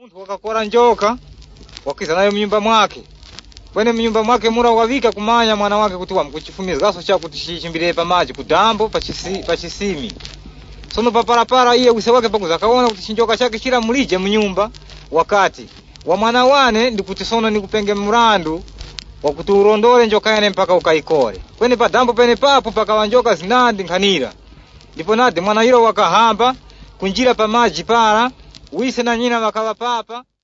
Muntu wakakora njoka wakiza nayo mnyumba mwake. Kwene mnyumba mwake mura wavika kumanya mwana wake kuti wamkuchifumiza gaso cha kutishimbire pamaji kudambo pachisimi. Sono paparapara iye wise wake pakuza kaona kuti chinjoka chake chira mulije mnyumba wakati wa mwana wane ndikuti sono nikupenge murandu wakuti urondole njoka yane mpaka ukaikore. Kwene padambo pene papo pakawa njoka zinandi nkhanira. Ndipo nade mwana hiro wakahamba kunjira pamaji para wise na nyina wakawa papa.